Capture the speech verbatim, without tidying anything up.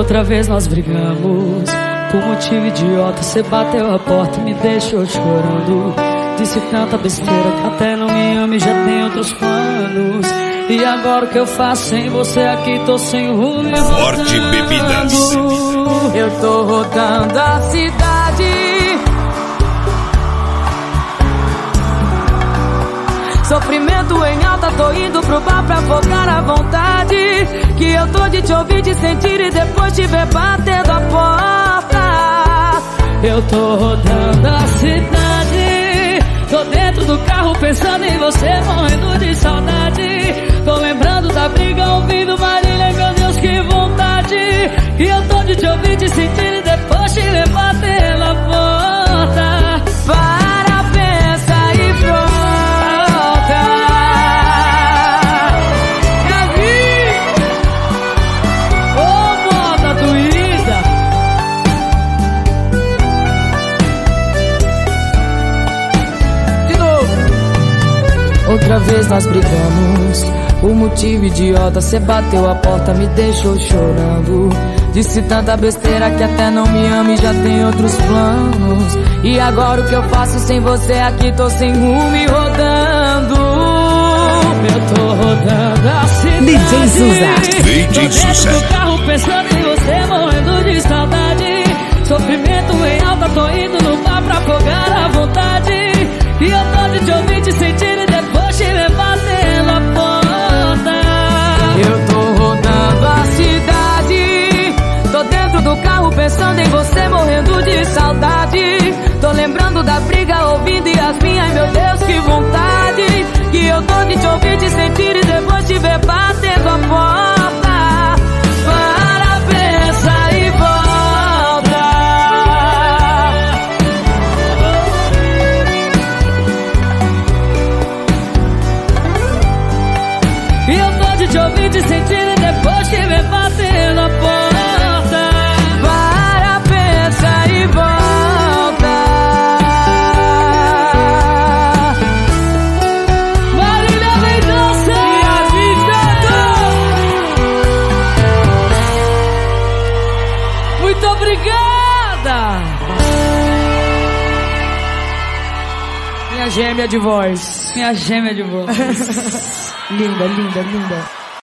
Outra vez nós brigamos por motivo idiota. Cê bateu a porta e me deixou chorando. Disse tanta besteira que até não me ama e já tem outros planos. E agora o que eu faço sem você aqui? Tô sem rumo e Forte Bebidas. Eu tô rodando a cidade, sofrimento em alta, tô indo pro bar pra afogar a vontade. Que eu tô de te ouvir, de sentir e depois te ver batendo a porta. Eu tô rodando a cidade, tô dentro do carro pensando em você, morrendo de saudade. Tô lembrando da briga, ouvindo Marília, meu Deus, que vontade. Que eu tô de te ouvir, de sentir e depois te ver batendo a porta. Para, pensa e volta. Gabi, ô moda doída. De novo. Outra vez nós brigamos, o motivo idiota, cê bateu a porta, me deixou chorando. Disse tanta besteira que até não me ama e já tem outros planos. E agora o que eu faço sem você aqui? Tô sem rumo e rodando. Eu tô rodando a cidade, D J Suza. D J Suza. Tô dentro do carro pensando em você, morrendo de saudade. Sofrimento em alta, tô indo no bar pra afogar a vontade. E eu tô de te ouvir, te sentir e depois te ver batendo a porta. Eu tô rodando a cidade, tô dentro do carro pensando em você, morrendo de saudade. Tô lembrando da briga, ouvindo Yasmin, ai meu Deus, que vontade. Que eu tô de te ouvir, te sentir e depois te ver batendo a porta. Para, pensa e volta. E eu tô de te ouvir, te sentir e depois te ver batendo a porta. Para, pensa e volta. Marília Mendonça e a vida. Muito obrigada, minha gêmea de voz. Minha gêmea de voz. Linda, linda, linda.